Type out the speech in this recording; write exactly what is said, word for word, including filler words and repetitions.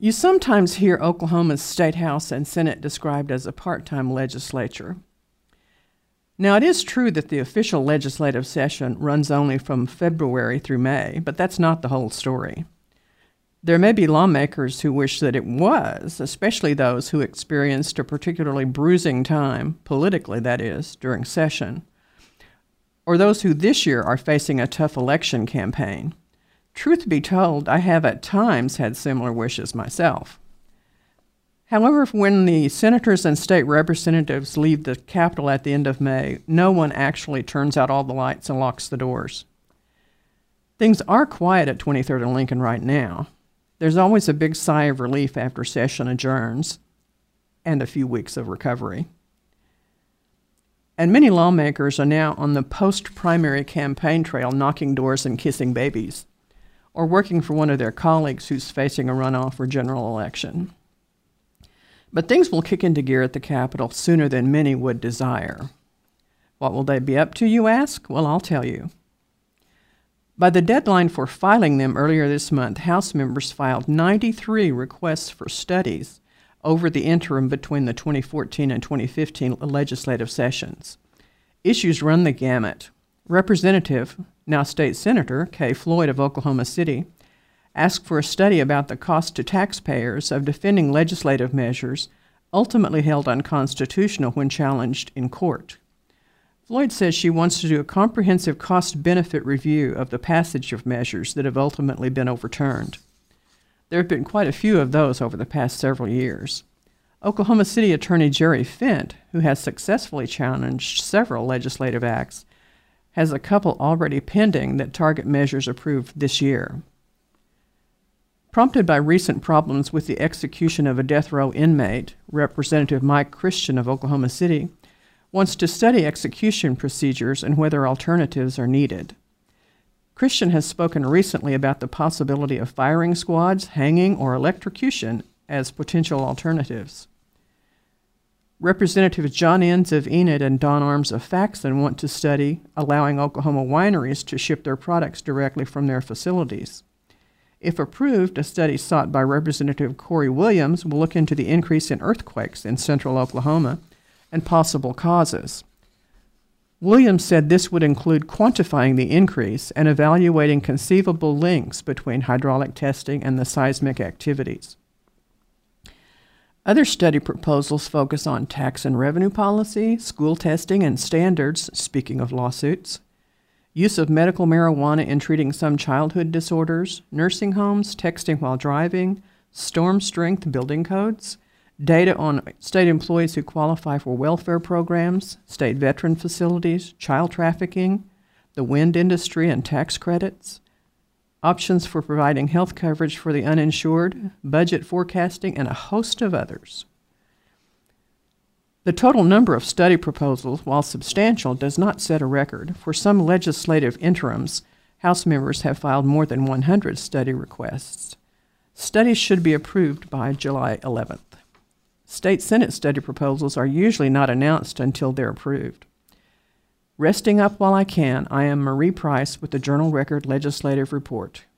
You sometimes hear Oklahoma's State House and Senate described as a part-time legislature. Now, it is true that the official legislative session runs only from February through May, but that's not the whole story. There may be lawmakers who wish that it was, especially those who experienced a particularly bruising time, politically that is, during session, or those who this year are facing a tough election campaign. Truth be told, I have at times had similar wishes myself. However, when the senators and state representatives leave the Capitol at the end of May, no one actually turns out all the lights and locks the doors. Things are quiet at twenty-third and Lincoln right now. There's always a big sigh of relief after session adjourns and a few weeks of recovery. And many lawmakers are now on the post-primary campaign trail knocking doors and kissing babies, or working for one of their colleagues who's facing a runoff or general election. But things will kick into gear at the Capitol sooner than many would desire. What will they be up to, you ask? Well, I'll tell you. By the deadline for filing them earlier this month, House members filed ninety-three requests for studies over the interim between the twenty fourteen and twenty fifteen legislative sessions. Issues run the gamut. Representative, now State Senator, Kay Floyd of Oklahoma City, asked for a study about the cost to taxpayers of defending legislative measures ultimately held unconstitutional when challenged in court. Floyd says she wants to do a comprehensive cost-benefit review of the passage of measures that have ultimately been overturned. There have been quite a few of those over the past several years. Oklahoma City Attorney Jerry Fent, who has successfully challenged several legislative acts, has a couple already pending that target measures approved this year. Prompted by recent problems with the execution of a death row inmate, Representative Mike Christian of Oklahoma City wants to study execution procedures and whether alternatives are needed. Christian has spoken recently about the possibility of firing squads, hanging, or electrocution as potential alternatives. Representatives John Enns of Enid and Don Arms of Faxon want to study allowing Oklahoma wineries to ship their products directly from their facilities. If approved, a study sought by Representative Corey Williams will look into the increase in earthquakes in central Oklahoma and possible causes. Williams said this would include quantifying the increase and evaluating conceivable links between hydraulic testing and the seismic activities. Other study proposals focus on tax and revenue policy, school testing and standards, speaking of lawsuits, use of medical marijuana in treating some childhood disorders, nursing homes, texting while driving, storm strength building codes, data on state employees who qualify for welfare programs, state veteran facilities, child trafficking, the wind industry and tax credits, options for providing health coverage for the uninsured, budget forecasting, and a host of others. The total number of study proposals, while substantial, does not set a record. For some legislative interims, House members have filed more than one hundred study requests. Studies should be approved by July eleventh. State Senate study proposals are usually not announced until they're approved. Resting up while I can, I am Marie Price with the Journal Record Legislative Report.